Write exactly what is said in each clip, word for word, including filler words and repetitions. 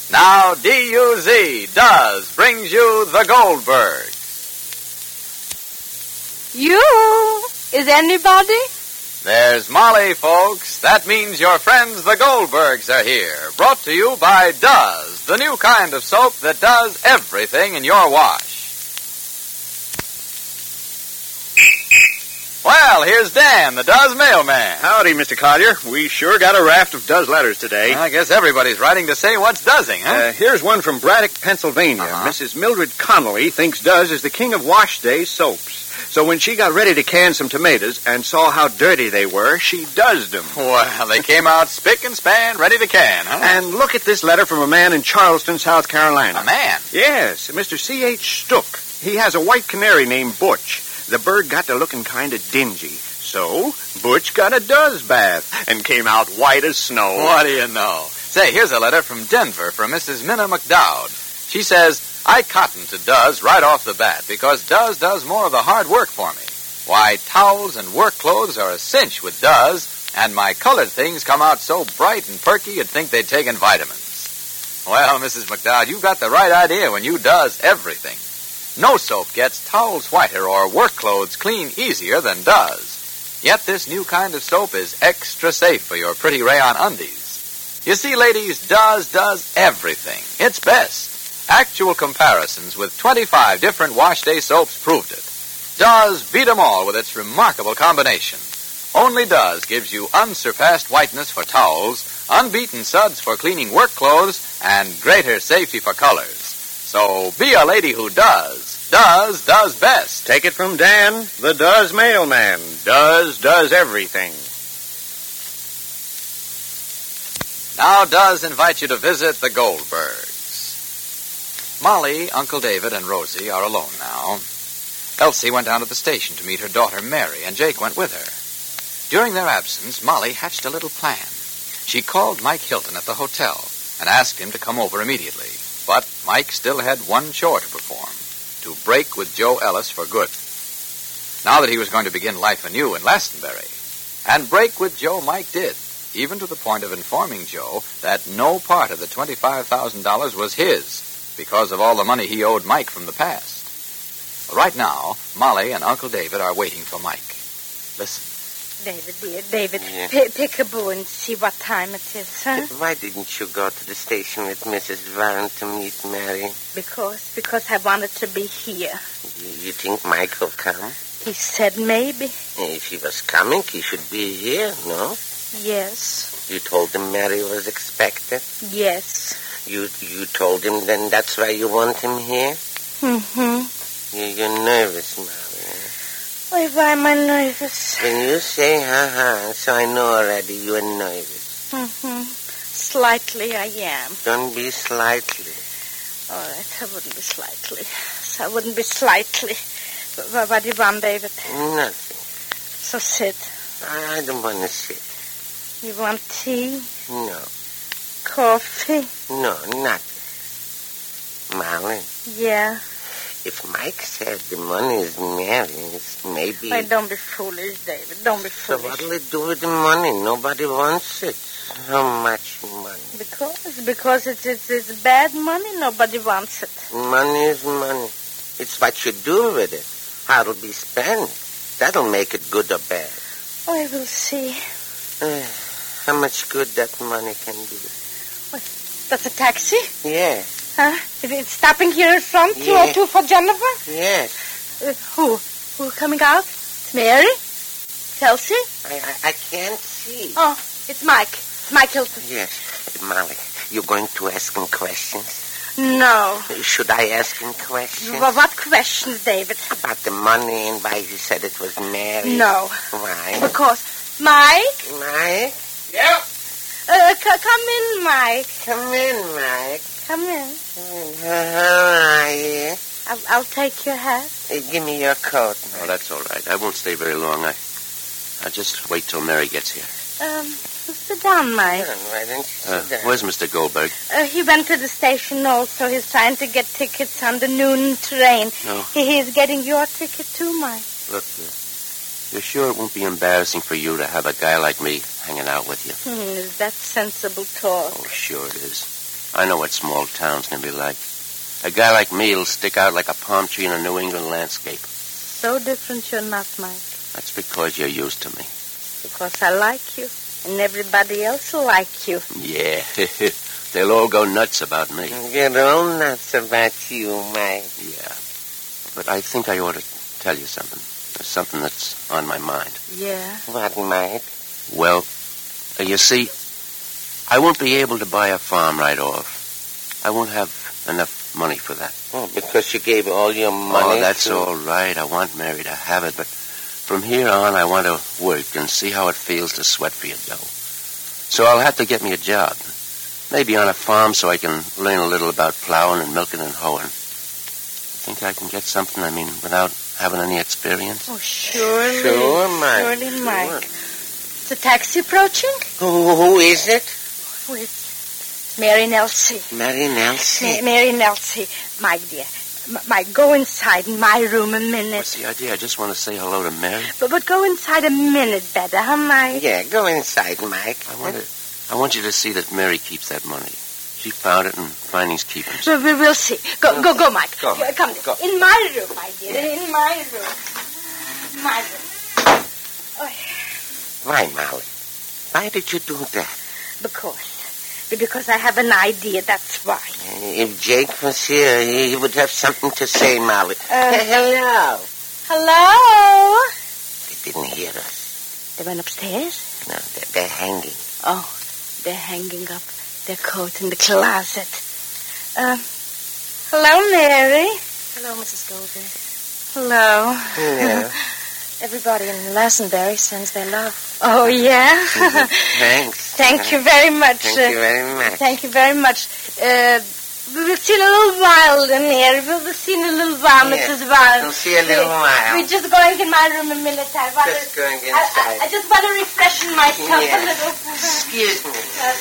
Now D U Z, Does, brings you the Goldbergs. You? Is anybody? There's Molly, folks. That means your friends the Goldbergs are here. Brought to you by Does, the new kind of soap that does everything in your wash. Well, here's Dan, the Does mailman. Howdy, Mister Collier. We sure got a raft of Does letters today. I guess everybody's writing to say what's doesing, huh? Uh, here's one from Braddock, Pennsylvania. Uh-huh. Missus Mildred Connolly thinks Does is the king of wash day soaps. So when she got ready to can some tomatoes and saw how dirty they were, she doesed them. Well, they came out spick and span, ready to can, huh? And look at this letter from a man in Charleston, South Carolina. A man? Yes, Mister C H Stook. He has a white canary named Butch. The bird got to looking kind of dingy. So, Butch got a Does bath and came out white as snow. What do you know? Say, here's a letter from Denver from Missus Minna McDowd. She says, I cotton to Does right off the bat because Does does more of the hard work for me. Why, towels and work clothes are a cinch with Does, and my colored things come out so bright and perky you'd think they'd taken vitamins. Well, Missus McDowd, you've got the right idea when you Does everything. No soap gets towels whiter or work clothes clean easier than Does. Yet this new kind of soap is extra safe for your pretty rayon undies. You see, ladies, Does does everything. It's best. Actual comparisons with twenty-five different wash day soaps proved it. Does beat 'em all with its remarkable combination. Only Does gives you unsurpassed whiteness for towels, unbeaten suds for cleaning work clothes, and greater safety for colors. So be a lady who does. Does does best. Take it from Dan, the Does mailman. Does does everything. Now Does invite you to visit the Goldbergs. Molly, Uncle David, and Rosie are alone now. Elsie went down to the station to meet her daughter Mary, and Jake went with her. During their absence, Molly hatched a little plan. She called Mike Hilton at the hotel and asked him to come over immediately. But Mike still had one chore to perform, to break with Joe Ellis for good. Now that he was going to begin life anew in Glastonbury. And break with Joe Mike did, even to the point of informing Joe that no part of the twenty-five thousand dollars was his because of all the money he owed Mike from the past. Well, right now, Molly and Uncle David are waiting for Mike. Listen. David, dear, David, Yeah. p- pick a boo and see what time it is, huh? Why didn't you go to the station with Missus Warren to meet Mary? Because, because I wanted to be here. You, you think Mike will come? He said maybe. If he was coming, he should be here, no? Yes, You told him Mary was expected? yes. You you told him then that's why you want him here? Mm-hmm. You, you're nervous, Mary. Why, why am I nervous? When you say ha-ha, so I know already you are nervous. Mm-hmm. Slightly I am. Don't be slightly. All right, I wouldn't be slightly. So I wouldn't be slightly. What, what do you want, David? Nothing. So sit. I don't want to sit. You want tea? No. Coffee? No, nothing. Molly, Yeah. if Mike said the money is Mary's, maybe... Why, don't be foolish, David. Don't be So foolish. what'll it do with the money? Nobody wants it. How much money? Because, because it's, it's, it's bad money. Nobody wants it. Money is money. It's what you do with it. How it'll be spent. That'll make it good or bad. Oh, I will see. Uh, how much good that money can do. That's a taxi? Yeah, Huh? Is it stopping here in front? two Yeah. oh two for Jennifer? yes. Uh, who? Who coming out? It's Mary? Chelsea? I, I, I can't see. Oh, it's Mike. It's Mike Hilton. Yes. Molly, you're going to ask him questions? No. Should I ask him questions? Well, what questions, David? About the money and why you said it was Mary? No. Why? Because, Mike? Mike? Yep. Uh, c- come in, Mike. Come in, Mike. Come in. How are you? I'll, I'll take your hat. Uh, give me your coat, Mike. Oh, that's all right. I won't stay very long. I, I'll just wait till Mary gets here. Um, sit down, Mike. Why don't you sit Uh, down? where's Mister Goldberg? Uh, he went to the station also. He's trying to get tickets on the noon train. No. He, he's getting your ticket too, Mike. Look, uh, you're sure it won't be embarrassing for you to have a guy like me hanging out with you? Hmm, is that sensible talk? Oh, sure it is. I know what small towns can be like. A guy like me will stick out like a palm tree in a New England landscape. So different you're not, Mike. That's because you're used to me. Because I like you. And everybody else will like you. Yeah. They'll all go nuts about me. Get all nuts about you, Mike. Yeah. But I think I ought to tell you something. There's something that's on my mind. Yeah? What, Mike? Well, uh, you see, I won't be able to buy a farm right off. I won't have enough money for that. Oh, because you gave all your money Oh, that's to... all right. I want Mary to have it, but from here on, I want to work and see how it feels to sweat for your dough. So I'll have to get me a job. Maybe on a farm so I can learn a little about plowing and milking and hoeing. Think I can get something, I mean, without having any experience? Oh, surely. Sure, Mike. Surely, Sure. Mike. Is the taxi approaching? Who, who is it? Oh, it's Mary Nelsie. Mary Nelsie. Ma- Mary Nelsie. Mike, dear. M- Mike, go inside in my room a minute. What's the idea? I just want to say hello to Mary. But, but go inside a minute better, huh, Mike? Yeah, go inside, Mike. I want to, I want you to see that Mary keeps that money. She found it and finding's keeping. We, we, we'll see. Go, go, go, Mike. Go, Uh, Come, go. in my room, my dear. In my room. My room. Oh, Why, Molly? Why did you do that? because. Because I have an idea, that's why. If Jake was here, he would have something to say, Molly. Uh, Hello. Hello? They didn't hear us. They went upstairs? No, they're, they're hanging. Oh, they're hanging up their coat in the closet. Uh, hello, Mary. Hello, Missus Goldberg. Hello. Yeah. Everybody in Lassenberry sends their love. Oh, yeah? Thanks. Thank you very much. Thank uh, you very much. Thank you very much. Uh, we will see in a little while, then, Mary. We will see in a little while, Yeah. Missus Vaughn. We'll see a little We- while. We're just going in my room a minute. I want Just to, going I, inside. I, I just want to refreshen myself Yeah. a little. Excuse me.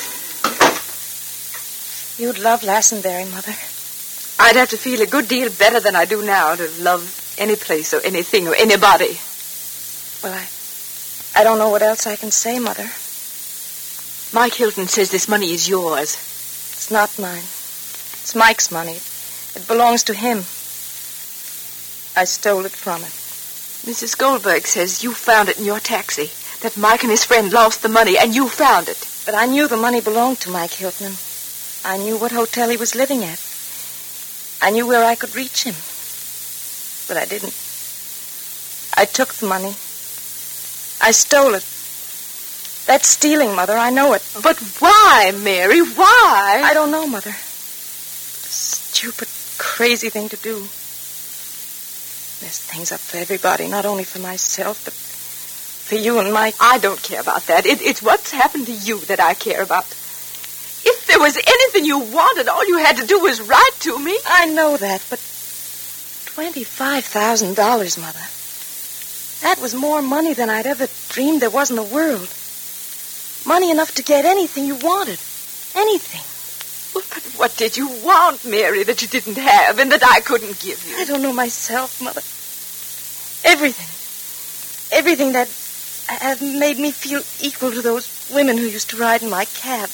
You'd love Lassenberry, Mother. I'd have to feel a good deal better than I do now to love any place or anything or anybody. Well, I... I don't know what else I can say, Mother. Mike Hilton says this money is yours. It's not mine. It's Mike's money. It belongs to him. I stole it from him. Missus Goldberg says you found it in your taxi, that Mike and his friend lost the money, and you found it. But I knew the money belonged to Mike Hilton. I knew what hotel he was living at. I knew where I could reach him. But I didn't. I took the money. I stole it. That's stealing, Mother. I know it. But why, Mary? Why? I don't know, Mother. Stupid, crazy thing to do. There's things up for everybody, not only for myself, but for you and Mike. I don't care about that. It, it's what's happened to you that I care about. If there was anything you wanted, all you had to do was write to me. I know that, but twenty-five thousand dollars, Mother. That was more money than I'd ever dreamed there was in the world. Money enough to get anything you wanted. Anything. Well, but what did you want, Mary, that you didn't have and that I couldn't give you? I don't know myself, Mother. Everything. Everything that have made me feel equal to those women who used to ride in my cab.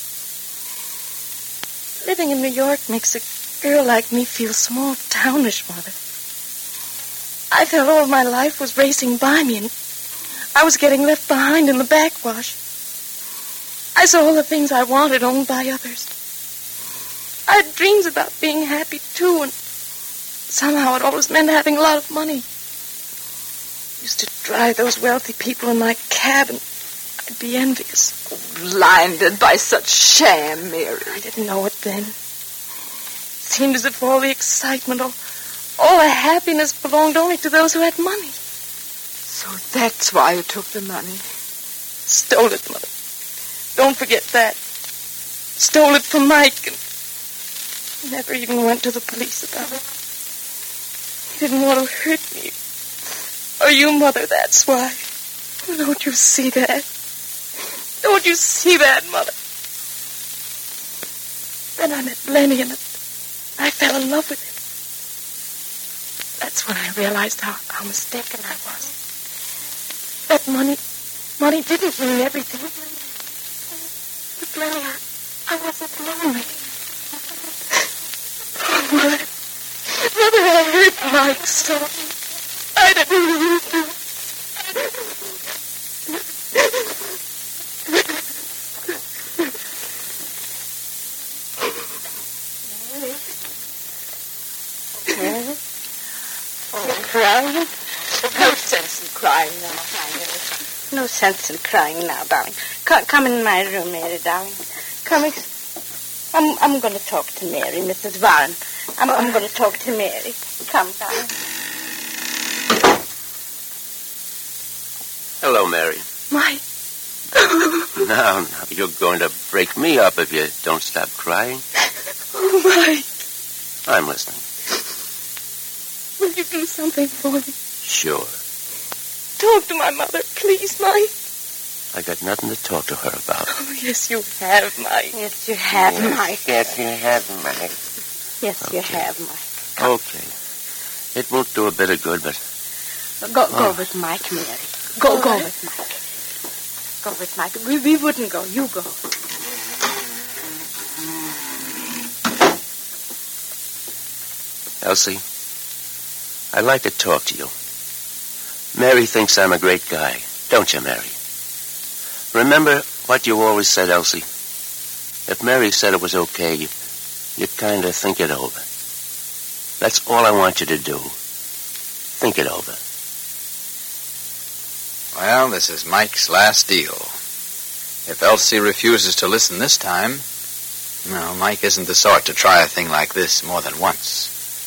Living in New York makes a girl like me feel small townish, Mother. I felt all my life was racing by me, and I was getting left behind in the backwash. I saw all the things I wanted owned by others. I had dreams about being happy, too, and somehow it always meant having a lot of money. I used to drive those wealthy people in my cab, and I'd be envious. Blinded by such sham, Mary. I didn't know it then. It seemed as if all the excitement, all, all the happiness belonged only to those who had money. So that's why you took the money. Stole it, Mother. Don't forget that. Stole it from Mike and never even went to the police about it. He didn't want to hurt me. Or you, Mother, that's why. Don't you see that? Don't you see that, Mother? Then I met Lenny and I fell in love with him. That's when I realized how, how mistaken I was. That money, money didn't mean everything. With Lenny, I, I wasn't lonely. like so. I didn't mean to. Crying? No sense in crying now. No sense in crying now, darling. Come, come in my room, Mary, darling. Come. Ex- I'm, I'm going to talk to Mary, Missus Warren. I'm, I'm going to talk to Mary. Come, darling. Hello, Mary. Mike. Now, now, you're going to break me up if you don't stop crying. Oh, Mike. I'm listening. Will you do something for me? Sure. Talk to my mother, please, Mike. I got nothing to talk to her about. Oh, yes, you have, Mike. Yes, you have, Yes, Mike. Yes, you have, Mike. Yes, you Okay. have, Mike. Okay. It won't do a bit of good, but Go, go Oh. with Mike, Mary. Go, go with Mike. Go with Mike. We, we wouldn't go. You go. Elsie, I'd like to talk to you. Mary thinks I'm a great guy, don't you, Mary? Remember what you always said, Elsie? If Mary said it was okay, you, you kind of think it over. That's all I want you to do. Think it over. Well, this is Mike's last deal. If Elsie refuses to listen this time, well, Mike isn't the sort to try a thing like this more than once.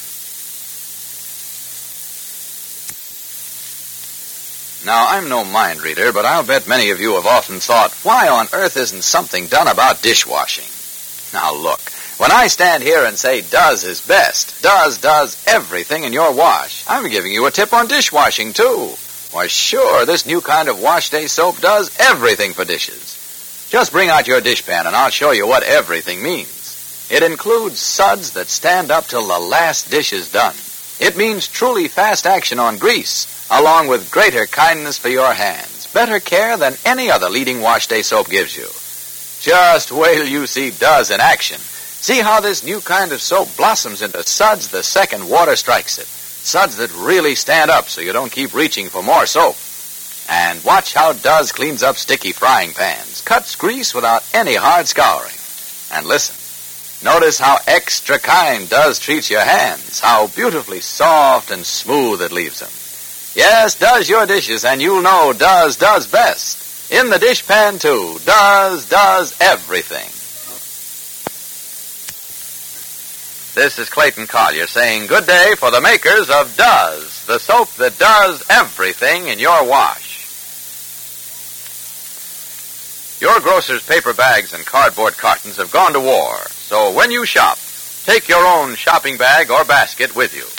Now, I'm no mind reader, but I'll bet many of you have often thought, why on earth isn't something done about dishwashing? Now, look, when I stand here and say does is best, does does everything in your wash, I'm giving you a tip on dishwashing, too. Why, sure, this new kind of wash day soap does everything for dishes. Just bring out your dishpan and I'll show you what everything means. It includes suds that stand up till the last dish is done. It means truly fast action on grease, along with greater kindness for your hands, better care than any other leading wash day soap gives you. Just wait till you see does in action. See how this new kind of soap blossoms into suds the second water strikes it. Suds that really stand up so you don't keep reaching for more soap. And watch how Does cleans up sticky frying pans, cuts grease without any hard scouring. And listen, notice how extra kind Does treats your hands, how beautifully soft and smooth it leaves them. Yes, Does your dishes, and you'll know Does does best. In the dishpan, too, Does does everything. This is Clayton Collier saying good day for the makers of Does, the soap that does everything in your wash. Your grocer's paper bags and cardboard cartons have gone to war, so when you shop, take your own shopping bag or basket with you.